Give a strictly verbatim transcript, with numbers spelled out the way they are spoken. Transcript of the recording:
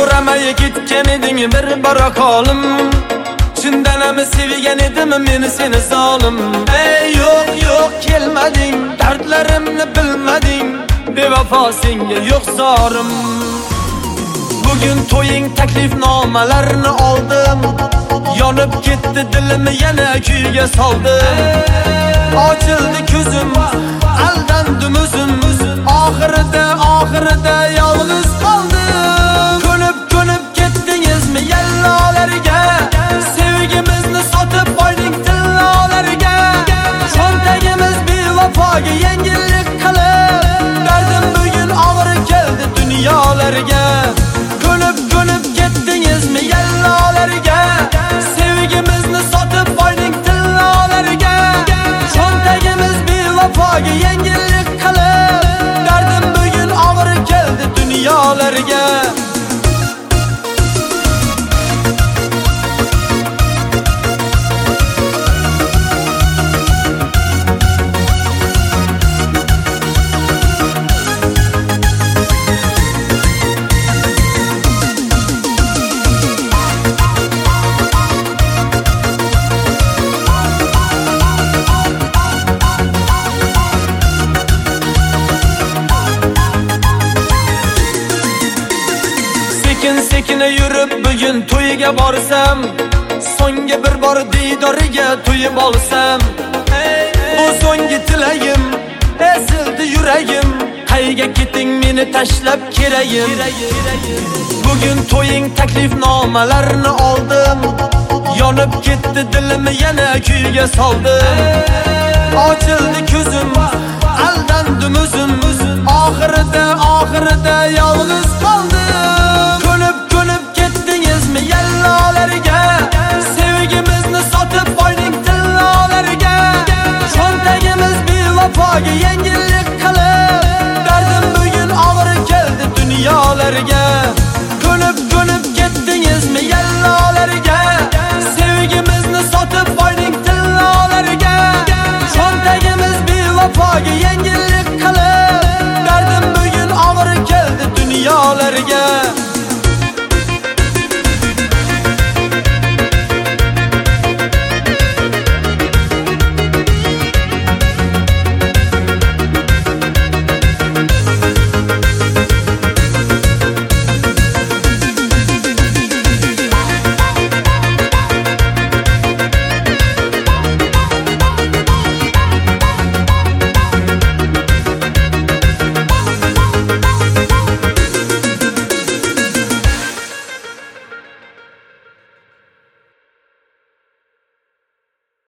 So'ramay ketgan eding bir barak olim. Chindan ham sevgan edim meni seni zolim. Ey yo'q yo'q kelmading, dardlarimni bilmading, bevafo senga yo'q zorim. Bugun to'ying taklifnomalarni oldim, yonib ketdi dilimni yana kuyga soldim. Ochildi ko'zim, aldandim o'zim, oxirida oxirida yolg'iz qoldim. Ko'nib ko'nib ketdingizmi yallolarga, sevgimizni sotib qo'yding tillolarga. Cho'ntagimiz bevafoga yengillik qilib, dardim bugun og'ir keldi dunyolarga. Ko'nib ko'nib ketdingizmi yallolarga, sevgimizni sotib qo'yding tillolarga. Cho'ntagimiz bevafoga yengillik qilib, dardim bugun og'ir keldi dunyolarga. Sekin sekin yurib bugun to'yiga borsam, so'nggi bir bor diydoriga to'yib olsam. Bu so'nggi tilagim, ezildi yuragim, qayga keting meni tashlab keragim. Bugun to'ying taklifnomalarini oldim, yonib ketdi dilimni yana kuyga soldim. Ochildi ko'zim, aldandim o'zim, oxirida oxirida yolg'iz qoldim.